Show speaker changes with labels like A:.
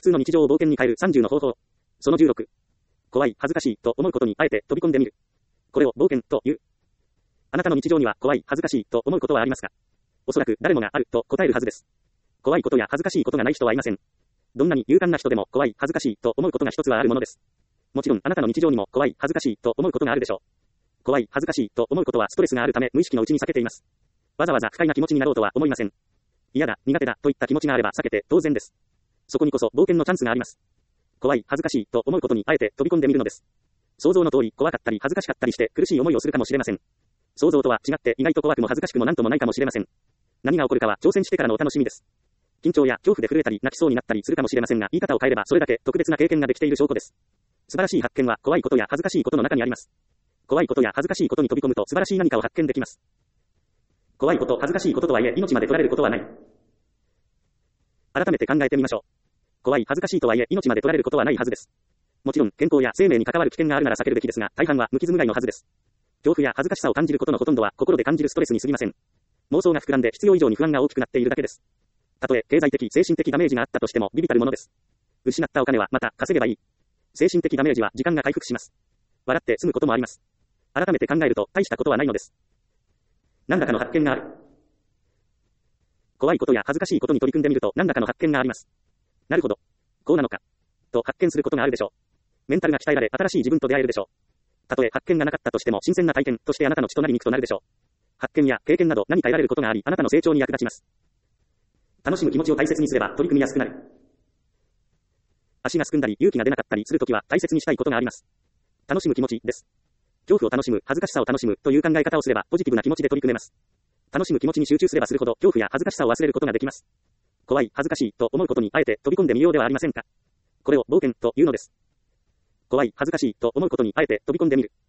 A: 通の日常を冒険に変える30の方法。その16。怖い、恥ずかしいと思うことにあえて飛び込んでみる。これを冒険という。あなたの日常には怖い、恥ずかしいと思うことはありますか？おそらく誰もがあると答えるはずです。怖いことや恥ずかしいことがない人はいません。どんなに勇敢な人でも怖い、恥ずかしいと思うことが一つはあるものです。もちろんあなたの日常にも怖い、恥ずかしいと思うことがあるでしょう。怖い、恥ずかしいと思うことはストレスがあるため無意識のうちに避けています。わざわざ不快な気持ちになろうとは思いません。嫌だ、苦手だといった気持ちがあれば避けて当然です。そこにこそ冒険のチャンスがあります。怖い、恥ずかしいと思うことにあえて飛び込んでみるのです。想像の通り怖かったり恥ずかしかったりして苦しい思いをするかもしれません。想像とは違って意外と怖くも恥ずかしくもなんともないかもしれません。何が起こるかは挑戦してからのお楽しみです。緊張や恐怖で震えたり泣きそうになったりするかもしれませんが、言い方を変えればそれだけ特別な経験ができている証拠です。素晴らしい発見は怖いことや恥ずかしいことの中にあります。怖いことや恥ずかしいことに飛び込むと素晴らしい何かを発見できます。怖いこと、恥ずかしいこととはいえ命まで取られることはない。改めて考えてみましょう。怖い、恥ずかしいとはいえ命まで取られることはないはずです。もちろん健康や生命に関わる危険があるなら避けるべきですが、大半は無傷無害のはずです。恐怖や恥ずかしさを感じることのほとんどは心で感じるストレスに過ぎません。妄想が膨らんで必要以上に不安が大きくなっているだけです。たとえ経済的、精神的ダメージがあったとしても微々たるものです。失ったお金はまた稼げばいい。精神的ダメージは時間が回復します。笑って済むこともあります。改めて考えると大したことはないのです。何らかの発見がある。怖いことや恥ずかしいことに取り組んでみると何らかの発見があります。なるほど。こうなのか。と発見することがあるでしょう。メンタルが鍛えられ新しい自分と出会えるでしょう。たとえ発見がなかったとしても新鮮な体験としてあなたの血となり肉となるでしょう。発見や経験など何か得られることがありあなたの成長に役立ちます。楽しむ気持ちを大切にすれば取り組みやすくなる。足がすくんだり勇気が出なかったりするときは大切にしたいことがあります。楽しむ気持ちです。恐怖を楽しむ、恥ずかしさを楽しむという考え方をすればポジティブな気持ちで取り組めます。楽しむ気持ちに集中すればするほど恐怖や恥ずかしさを忘れることができます。怖い、恥ずかしいと思うことにあえて飛び込んでみようではありませんか。これを冒険というのです。怖い、恥ずかしいと思うことにあえて飛び込んでみる。